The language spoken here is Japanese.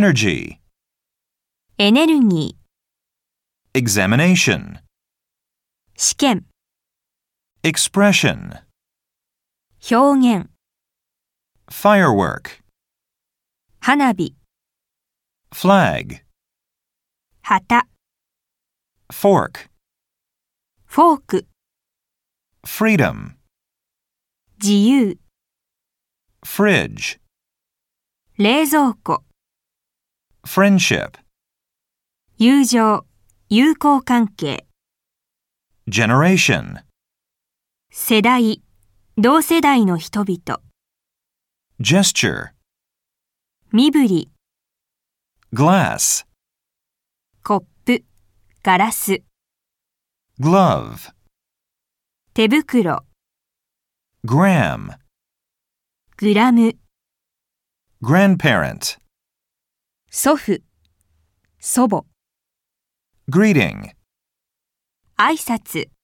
energy, エネルギ examination, ー、試験、 expression, 表現、 firework, 花火、 flag, 旗、 fork, フォーク、 freedom, 自由、 fridge, 冷蔵庫、 friendship, 友情、友好関係、 generation, 世代、同世代の人々、 gesture, 身振り、 glass, コップ、ガラス、 glove, 手袋、 gram, グラム、 grandparent, 祖父、祖母、 greeting. 挨拶。